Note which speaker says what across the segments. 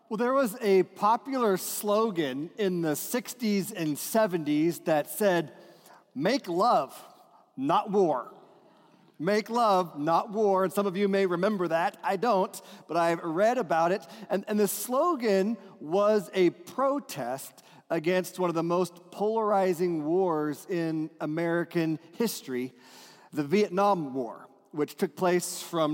Speaker 1: Well, there was a popular slogan in the 60s and 70s that said, "Make love, not war." Make love, not war. And some of you may remember that. I don't, but I've read about it. And the slogan was a protest against one of the most polarizing wars in American history, the Vietnam War, which took place from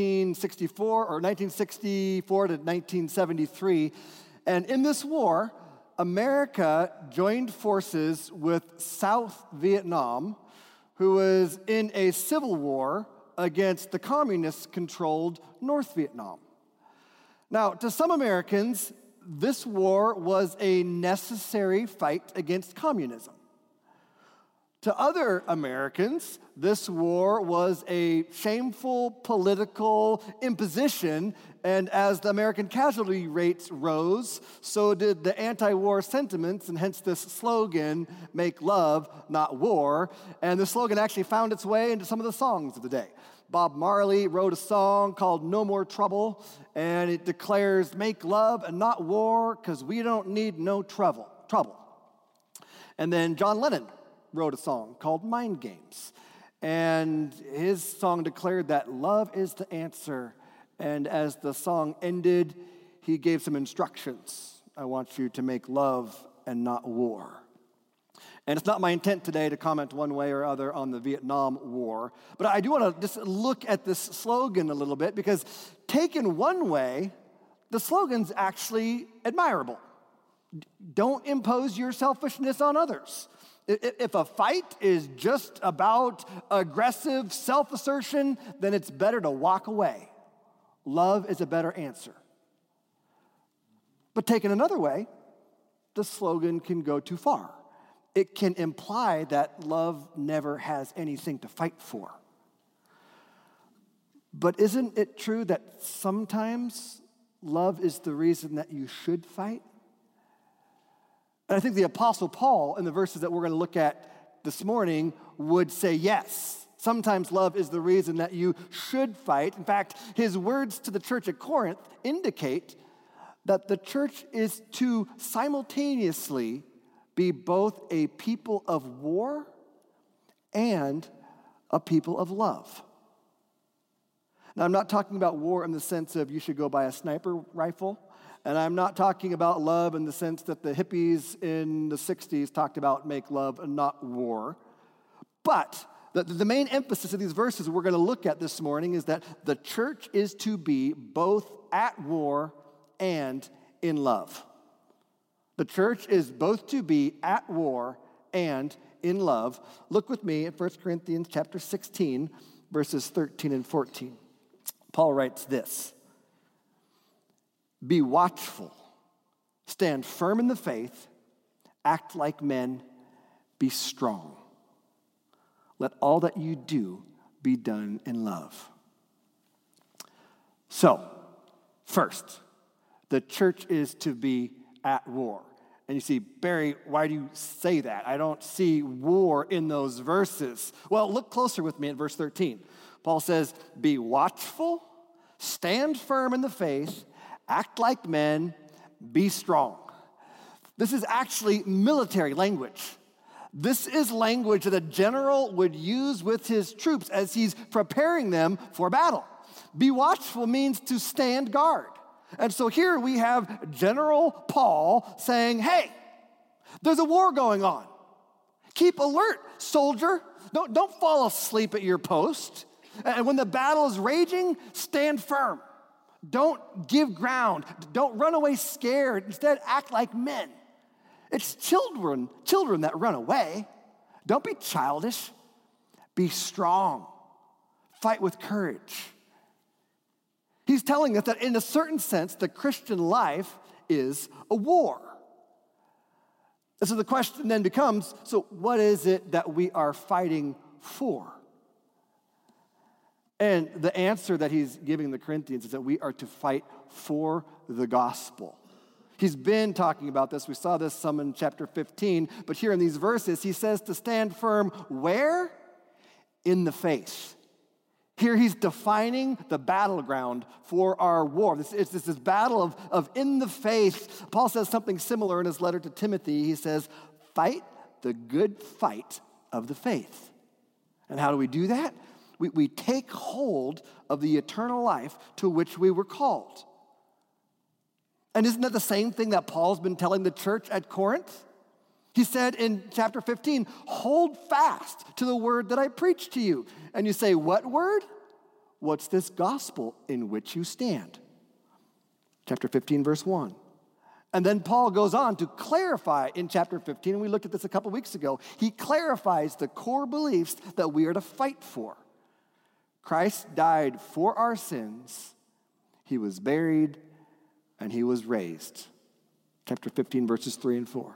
Speaker 1: 1964 to 1973. And in this war, America joined forces with South Vietnam, who was in a civil war against the communist-controlled North Vietnam. Now, to some Americans, this war was a necessary fight against communism. To other Americans, this war was a shameful political imposition, and as the American casualty rates rose, so did the anti-war sentiments, and hence this slogan, "Make love, not war." And the slogan actually found its way into some of the songs of the day. Bob Marley wrote a song called "No More Trouble," and it declares, "Make love and not war, because we don't need no trouble." And then John Lennon wrote a song called "Mind Games." And his song declared that love is the answer. And as the song ended, he gave some instructions. "I want you to make love and not war." And it's not my intent today to comment one way or other on the Vietnam War, but I do want to just look at this slogan a little bit, because taken one way, the slogan's actually admirable. Don't impose your selfishness on others. If a fight is just about aggressive self-assertion, then it's better to walk away. Love is a better answer. But taken another way, the slogan can go too far. It can imply that love never has anything to fight for. But isn't it true that sometimes love is the reason that you should fight? And I think the Apostle Paul, in the verses that we're going to look at this morning, would say yes. Sometimes love is the reason that you should fight. In fact, his words to the church at Corinth indicate that the church is to simultaneously be both a people of war and a people of love. Now, I'm not talking about war in the sense of you should go buy a sniper rifle. And I'm not talking about love in the sense that the hippies in the 60s talked about make love and not war. But the main emphasis of these verses we're going to look at this morning is that the church is to be both at war and in love. The church is both to be at war and in love. Look with me at 1 Corinthians chapter 16, verses 13 and 14. Paul writes this: "Be watchful, stand firm in the faith, act like men, be strong. Let all that you do be done in love." So, first, the church is to be at war. And you see, "Barry, why do you say that? I don't see war in those verses." Well, look closer with me at verse 13. Paul says, "Be watchful, stand firm in the faith, act like men, be strong." This is actually military language. This is language that a general would use with his troops as he's preparing them for battle. Be watchful means to stand guard. And so here we have General Paul saying, hey, there's a war going on. Keep alert, soldier. Don't fall asleep at your post. And when the battle is raging, stand firm. Don't give ground. Don't run away scared. Instead, act like men. It's children that run away. Don't be childish. Be strong. Fight with courage. He's telling us that in a certain sense, the Christian life is a war. And so the question then becomes, so what is it that we are fighting for? And the answer that he's giving the Corinthians is that we are to fight for the gospel. He's been talking about this. We saw this some in chapter 15. But here in these verses, he says to stand firm where? In the faith. Here he's defining the battleground for our war. It's this battle of in the faith. Paul says something similar in his letter to Timothy. He says, fight the good fight of the faith. And how do we do that? We take hold of the eternal life to which we were called. And isn't that the same thing that Paul's been telling the church at Corinth? He said in chapter 15, hold fast to the word that I preached to you. And you say, what word? What's this gospel in which you stand? Chapter 15, verse 1. And then Paul goes on to clarify in chapter 15, and we looked at this a couple weeks ago. He clarifies the core beliefs that we are to fight for. Christ died for our sins. He was buried, and he was raised. Chapter 15, verses 3 and 4.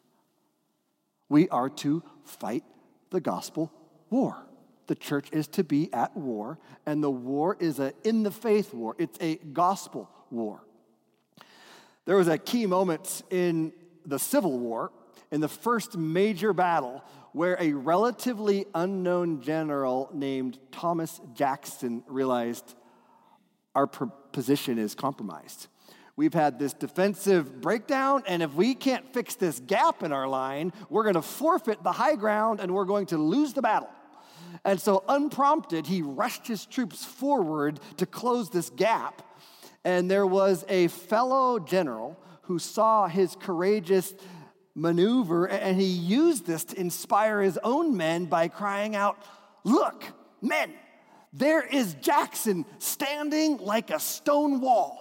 Speaker 1: We are to fight the gospel war. The church is to be at war, and the war is a in-the-faith war. It's a gospel war. There was a key moment in the Civil War, in the first major battle, where a relatively unknown general named Thomas Jackson realized our position is compromised. We've had this defensive breakdown, and if we can't fix this gap in our line, we're going to forfeit the high ground and we're going to lose the battle. And so unprompted, he rushed his troops forward to close this gap. And there was a fellow general who saw his courageous maneuver, and he used this to inspire his own men by crying out, "Look, men, there is Jackson standing like a stone wall."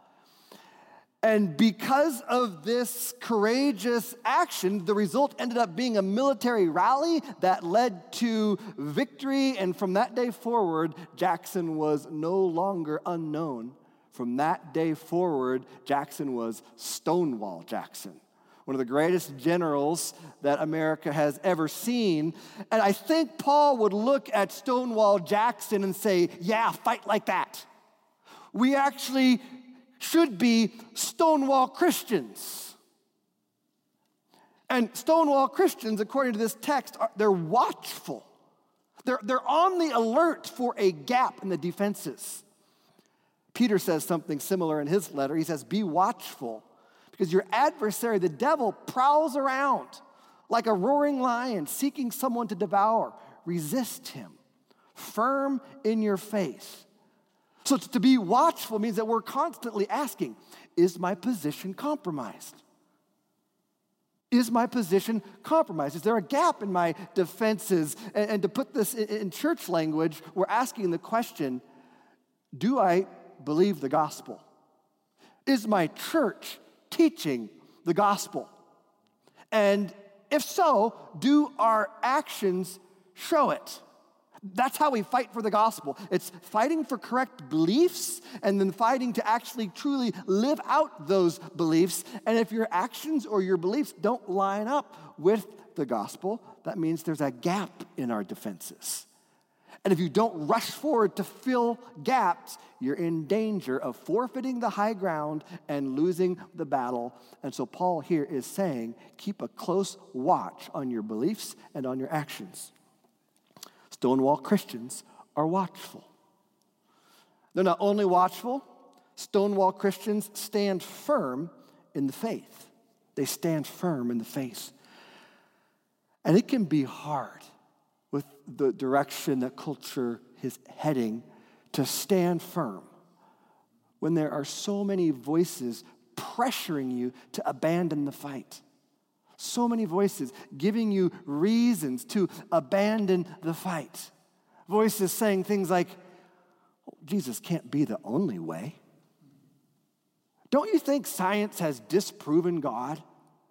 Speaker 1: And because of this courageous action, the result ended up being a military rally that led to victory. And from that day forward, Jackson was no longer unknown. From that day forward, Jackson was Stonewall Jackson, one of the greatest generals that America has ever seen. And I think Paul would look at Stonewall Jackson and say, yeah, fight like that. We actually should be Stonewall Christians. And Stonewall Christians, according to this text, they're watchful. They're on the alert for a gap in the defenses. Peter says something similar in his letter. He says, be watchful, because your adversary, the devil, prowls around like a roaring lion seeking someone to devour. Resist him, firm in your faith. So to be watchful means that we're constantly asking, is my position compromised? Is my position compromised? Is there a gap in my defenses? And to put this in church language, we're asking the question, do I believe the gospel? Is my church teaching the gospel? And if so, do our actions show it? That's how we fight for the gospel. It's fighting for correct beliefs and then fighting to actually truly live out those beliefs. And if your actions or your beliefs don't line up with the gospel, that means there's a gap in our defenses. And if you don't rush forward to fill gaps, you're in danger of forfeiting the high ground and losing the battle. And so Paul here is saying, keep a close watch on your beliefs and on your actions. Stonewall Christians are watchful. They're not only watchful, Stonewall Christians stand firm in the faith. They stand firm in the faith. And it can be hard with the direction that culture is heading to stand firm when there are so many voices pressuring you to abandon the fight. So many voices giving you reasons to abandon the fight. Voices saying things like, oh, Jesus can't be the only way. Don't you think science has disproven God?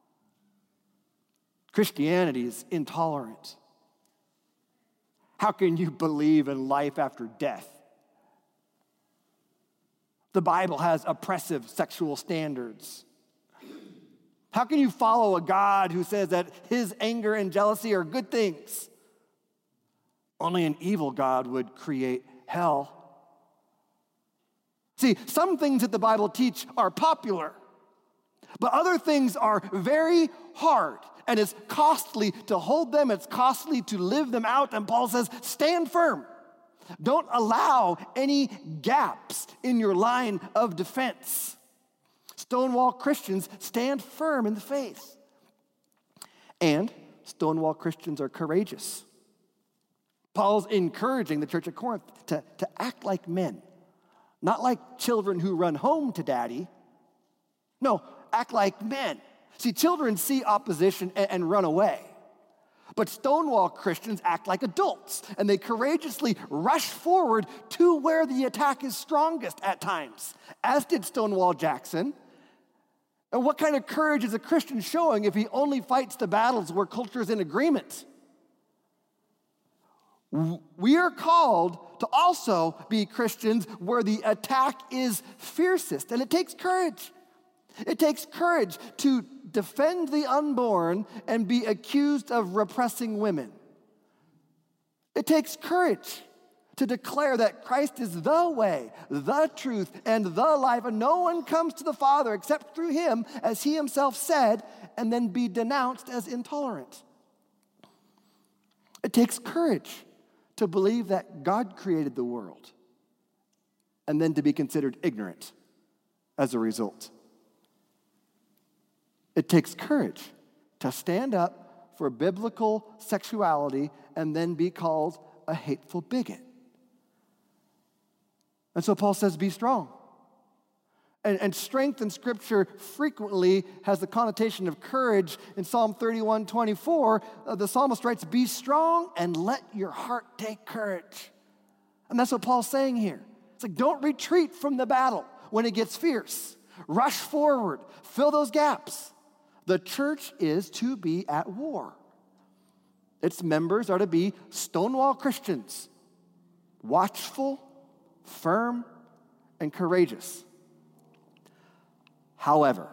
Speaker 1: Christianity is intolerant. How can you believe in life after death? The Bible has oppressive sexual standards. How can you follow a God who says that his anger and jealousy are good things? Only an evil God would create hell. See, some things that the Bible teach are popular, but other things are very hard, and it's costly to hold them, it's costly to live them out, and Paul says, stand firm. Don't allow any gaps in your line of defense. Stonewall Christians stand firm in the faith. And Stonewall Christians are courageous. Paul's encouraging the church at Corinth to act like men, not like children who run home to daddy. No, act like men. See, children see opposition and run away. But Stonewall Christians act like adults, and they courageously rush forward to where the attack is strongest at times, as did Stonewall Jackson. And what kind of courage is a Christian showing if he only fights the battles where culture is in agreement? We are called to also be Christians where the attack is fiercest, and it takes courage. It takes courage to defend the unborn and be accused of repressing women. It takes courage to declare that Christ is the way, the truth, and the life, and no one comes to the Father except through him, as he himself said, and then be denounced as intolerant. It takes courage to believe that God created the world and then to be considered ignorant as a result. It takes courage to stand up for biblical sexuality and then be called a hateful bigot. And so Paul says, be strong. And strength in Scripture frequently has the connotation of courage. In Psalm 31:24, the psalmist writes, be strong and let your heart take courage. And that's what Paul's saying here. It's like, don't retreat from the battle when it gets fierce. Rush forward. Fill those gaps. The church is to be at war. Its members are to be Stonewall Christians, watchful, firm, and courageous. However,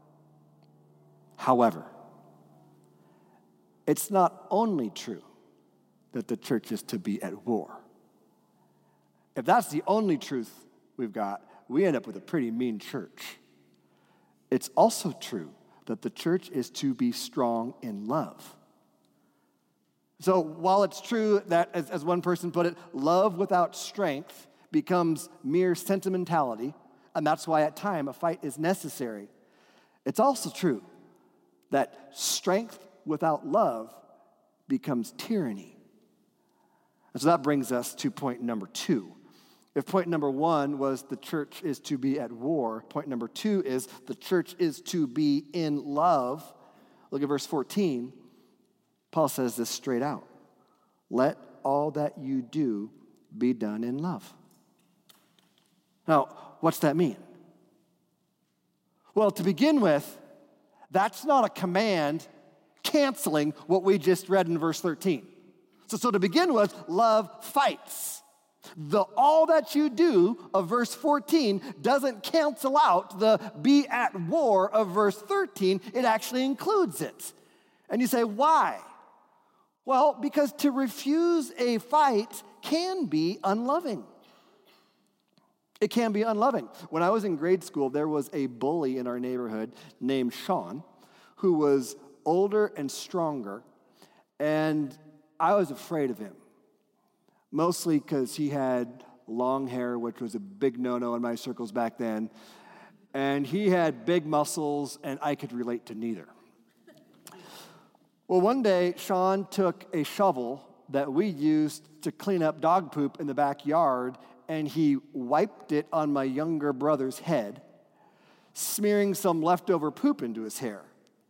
Speaker 1: it's not only true that the church is to be at war. If that's the only truth we've got, we end up with a pretty mean church. It's also true that the church is to be strong in love. So while it's true that, as one person put it, love without strength becomes mere sentimentality, and that's why at times a fight is necessary, it's also true that strength without love becomes tyranny. And so that brings us to point number 2. If point number 1 was the church is to be at war, point number 2 is the church is to be in love. Look at verse 14. Paul says this straight out. Let all that you do be done in love. Now, what's that mean? Well, to begin with, that's not a command canceling what we just read in verse 13. So to begin with, love fights. The all that you do of verse 14 doesn't cancel out the be at war of verse 13. It actually includes it. And you say, why? Well, because to refuse a fight can be unloving. It can be unloving. When I was in grade school, there was a bully in our neighborhood named Sean who was older and stronger, and I was afraid of him. Mostly because he had long hair, which was a big no-no in my circles back then. And he had big muscles, and I could relate to neither. Well, one day, Sean took a shovel that we used to clean up dog poop in the backyard, and he wiped it on my younger brother's head, smearing some leftover poop into his hair.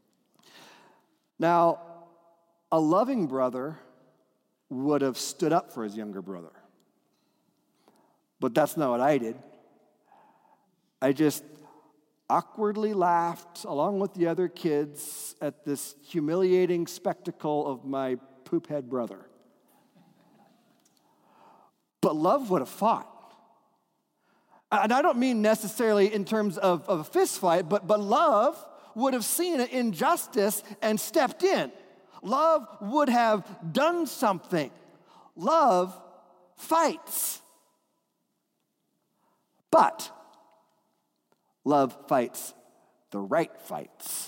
Speaker 1: Now, a loving brother would have stood up for his younger brother. But that's not what I did. I just awkwardly laughed along with the other kids at this humiliating spectacle of my poophead brother. But love would have fought. And I don't mean necessarily in terms of a fist fight, but love would have seen an injustice and stepped in. Love would have done something. Love fights. But love fights the right fights.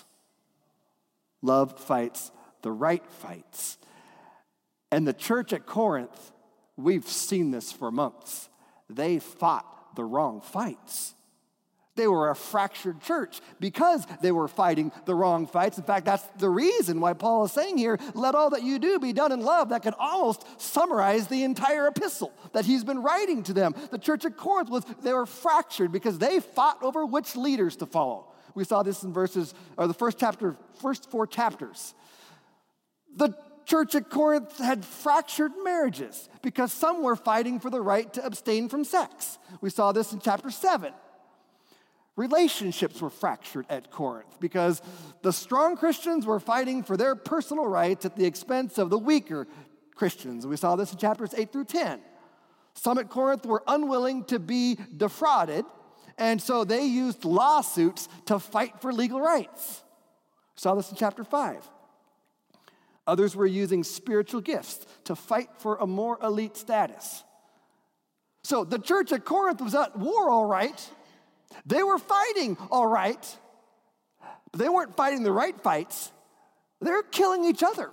Speaker 1: Love fights the right fights. And the church at Corinth We've seen this for months. They fought the wrong fights. They were a fractured church because they were fighting the wrong fights. In fact, that's the reason why Paul is saying here, let all that you do be done in love. That can almost summarize the entire epistle that he's been writing to them. The church at Corinth, they were fractured because they fought over which leaders to follow. We saw this in the first 4 chapters. The church at Corinth had fractured marriages because some were fighting for the right to abstain from sex. We saw this in chapter 7. Relationships were fractured at Corinth because the strong Christians were fighting for their personal rights at the expense of the weaker Christians. We saw this in chapters 8 through 10. Some at Corinth were unwilling to be defrauded, and so they used lawsuits to fight for legal rights. We saw this in chapter 5. Others were using spiritual gifts to fight for a more elite status. So the church at Corinth was at war, all right. They were fighting, all right, but they weren't fighting the right fights. They were killing each other.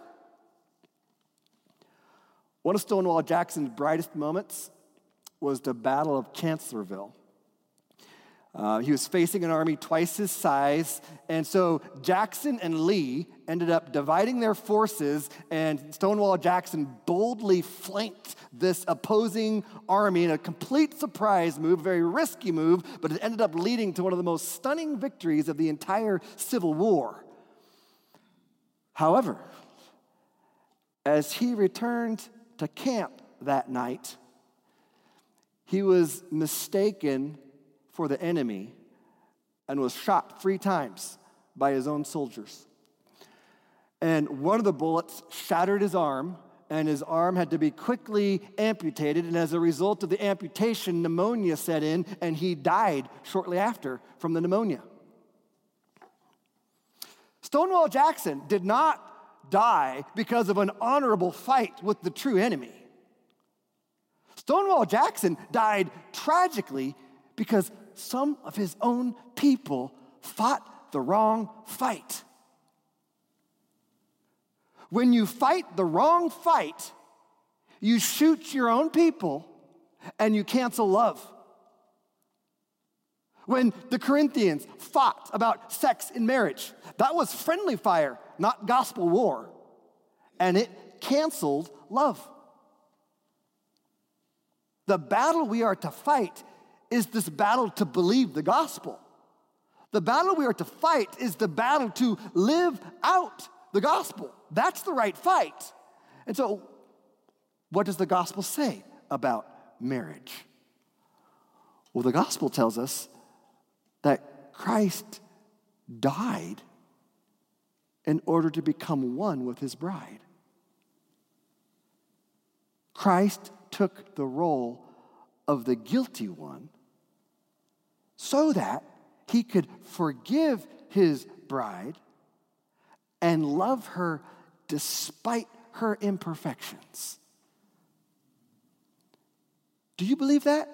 Speaker 1: One of Stonewall Jackson's brightest moments was the Battle of Chancellorsville. He was facing an army twice his size, and so Jackson and Lee ended up dividing their forces, and Stonewall Jackson boldly flanked this opposing army in a complete surprise move, a very risky move, but it ended up leading to one of the most stunning victories of the entire Civil War. However, as he returned to camp that night, he was mistaken for the enemy and was shot 3 times by his own soldiers. And one of the bullets shattered his arm, and his arm had to be quickly amputated, and as a result of the amputation, pneumonia set in, and he died shortly after from the pneumonia. Stonewall Jackson did not die because of an honorable fight with the true enemy. Stonewall Jackson died tragically because some of his own people fought the wrong fight. When you fight the wrong fight, you shoot your own people and you cancel love. When the Corinthians fought about sex in marriage, that was friendly fire, not gospel war, and it canceled love. The battle we are to fight is this battle to believe the gospel. The battle we are to fight is the battle to live out the gospel. That's the right fight. And so, what does the gospel say about marriage? Well, the gospel tells us that Christ died in order to become one with his bride. Christ took the role of the guilty one so that he could forgive his bride and love her despite her imperfections. Do you believe that?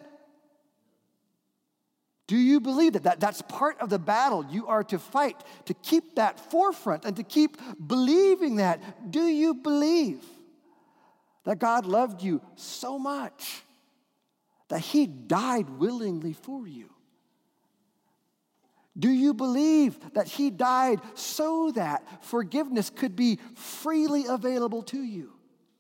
Speaker 1: Do you believe that? That's part of the battle you are to fight, to keep that forefront and to keep believing that. Do you believe that God loved you so much that he died willingly for you? Do you believe that he died so that forgiveness could be freely available to you?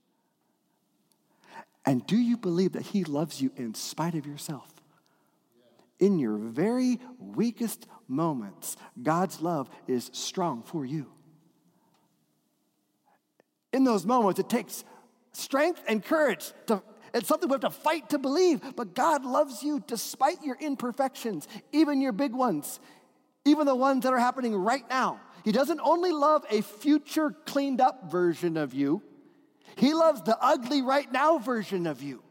Speaker 1: And do you believe that he loves you in spite of yourself? In your very weakest moments, God's love is strong for you. In those moments, it takes strength and courage. It's something we have to fight to believe. But God loves you despite your imperfections, even your big ones, even the ones that are happening right now. He doesn't only love a future cleaned up version of you. He loves the ugly right now version of you.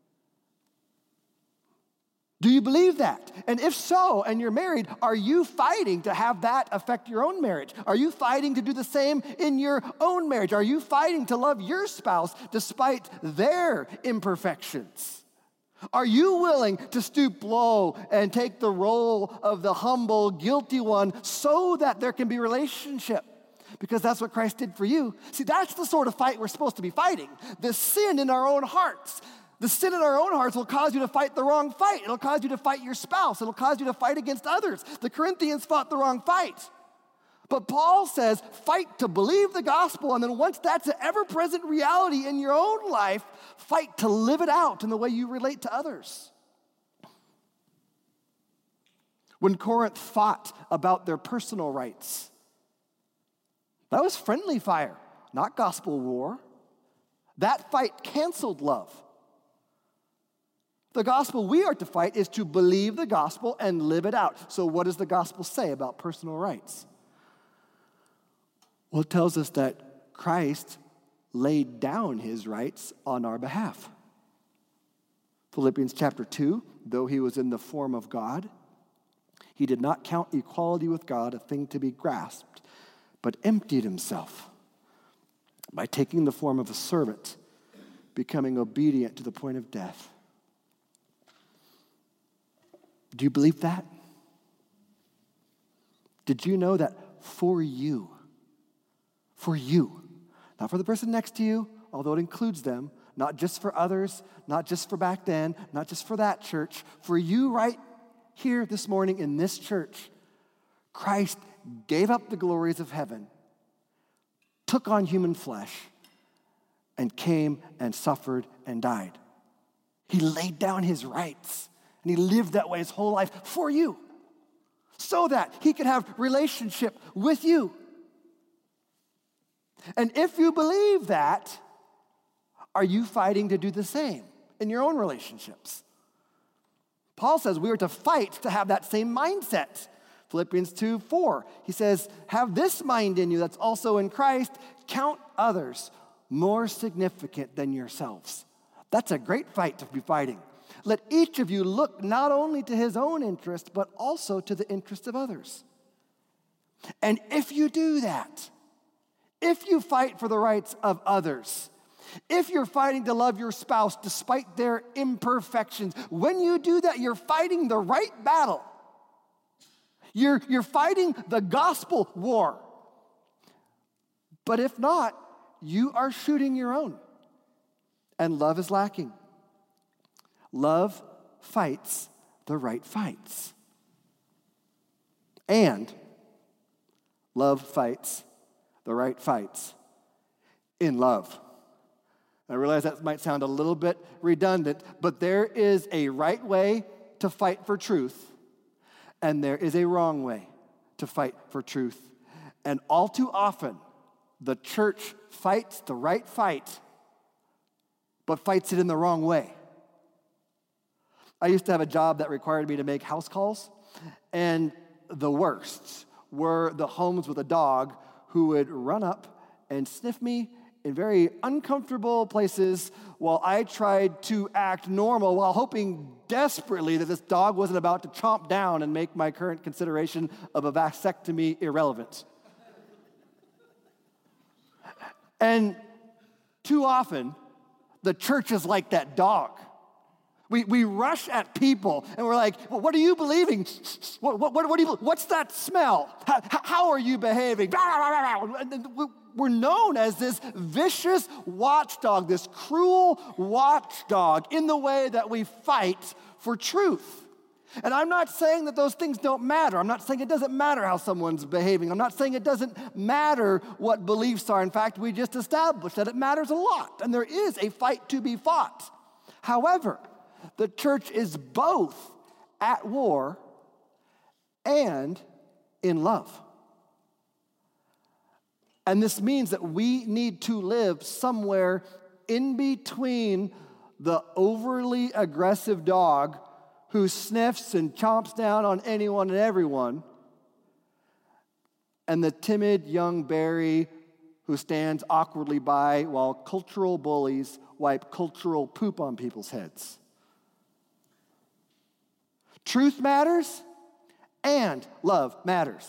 Speaker 1: Do you believe that? And if so, and you're married, are you fighting to have that affect your own marriage? Are you fighting to do the same in your own marriage? Are you fighting to love your spouse despite their imperfections? Are you willing to stoop low and take the role of the humble, guilty one so that there can be relationship? Because that's what Christ did for you. See, that's the sort of fight we're supposed to be fighting. The sin in our own hearts. The sin in our own hearts will cause you to fight the wrong fight. It'll cause you to fight your spouse. It'll cause you to fight against others. The Corinthians fought the wrong fight. But Paul says, fight to believe the gospel, and then once that's an ever-present reality in your own life, fight to live it out in the way you relate to others. When Corinth fought about their personal rights, that was friendly fire, not gospel war. That fight canceled love. The gospel we are to fight is to believe the gospel and live it out. So what does the gospel say about personal rights? Well, it tells us that Christ laid down his rights on our behalf. Philippians chapter 2, though he was in the form of God, he did not count equality with God a thing to be grasped, but emptied himself by taking the form of a servant, becoming obedient to the point of death. Do you believe that? Did you know that for you, not for the person next to you, although it includes them, not just for others, not just for back then, not just for that church, for you right here this morning in this church, Christ gave up the glories of heaven, took on human flesh, and came and suffered and died. He laid down his rights. And he lived that way his whole life for you, so that he could have relationship with you. And if you believe that, are you fighting to do the same in your own relationships? Paul says we are to fight to have that same mindset. Philippians 2:4, he says, have this mind in you that's also in Christ, count others more significant than yourselves. That's a great fight to be fighting. Let each of you look not only to his own interest, but also to the interest of others. And if you do that, if you fight for the rights of others, if you're fighting to love your spouse despite their imperfections, when you do that, you're fighting the right battle. You're fighting the gospel war. But if not, you are shooting your own. And love is lacking. Love fights the right fights. And love fights the right fights in love. I realize that might sound a little bit redundant, but there is a right way to fight for truth, and there is a wrong way to fight for truth. And all too often, the church fights the right fight, but fights it in the wrong way. I used to have a job that required me to make house calls, and the worst were the homes with a dog who would run up and sniff me in very uncomfortable places while I tried to act normal while hoping desperately that this dog wasn't about to chomp down and make my current consideration of a vasectomy irrelevant. And too often, the church is like that dog. We rush at people and we're like, well, what are you believing? What do you, what's that smell? How are you behaving? We're known as this vicious watchdog, this cruel watchdog in the way that we fight for truth. And I'm not saying that those things don't matter. I'm not saying it doesn't matter how someone's behaving. I'm not saying it doesn't matter what beliefs are. In fact, we just established that it matters a lot, and there is a fight to be fought. However, the church is both at war and in love. And this means that we need to live somewhere in between the overly aggressive dog who sniffs and chomps down on anyone and everyone, and the timid young Barry who stands awkwardly by while cultural bullies wipe cultural poop on people's heads. Truth matters, and love matters.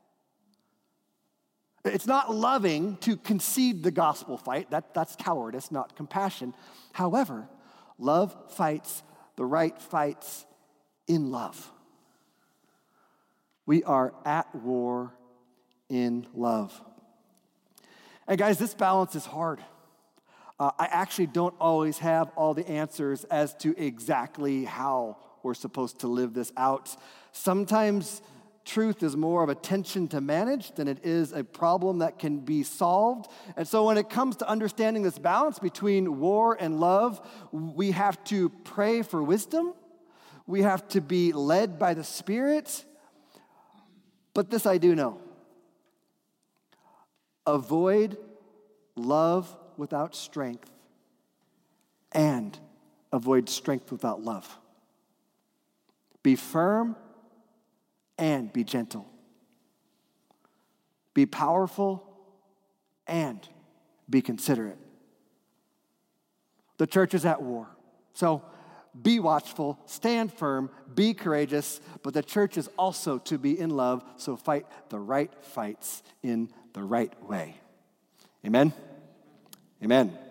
Speaker 1: It's not loving to concede the gospel fight. That's cowardice, not compassion. However, love fights the right fights in love. We are at war in love. And guys, this balance is hard. I actually don't always have all the answers as to exactly how we're supposed to live this out. Sometimes truth is more of a tension to manage than it is a problem that can be solved. And so when it comes to understanding this balance between war and love, we have to pray for wisdom. We have to be led by the Spirit. But this I do know. Avoid love without strength, and avoid strength without love. Be firm and be gentle. Be powerful and be considerate. The church is at war. So be watchful, stand firm, be courageous, but the church is also to be in love, so fight the right fights in the right way. Amen? Amen.